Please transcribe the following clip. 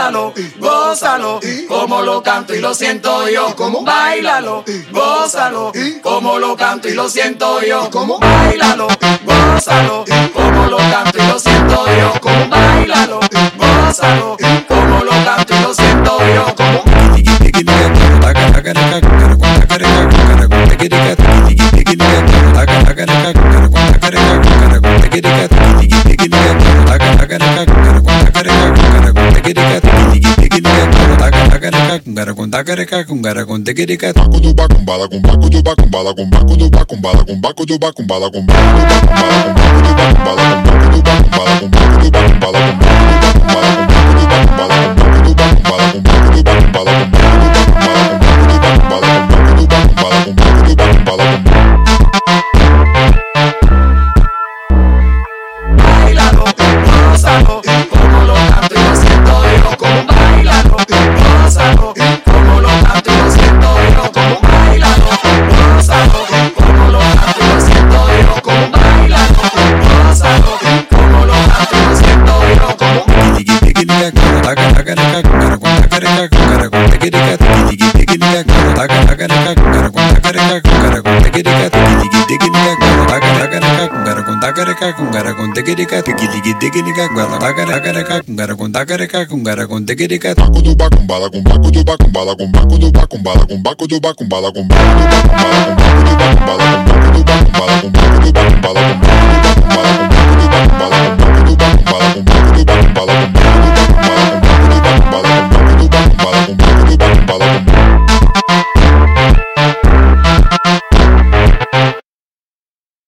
Báilalo, gózalo, como lo canto y lo siento yo. Báilalo, gózalo, como lo canto y lo siento yo. Báilalo, gózalo, como lo canto y lo siento yo. Báilalo, gózalo, como lo canto y lo siento yo.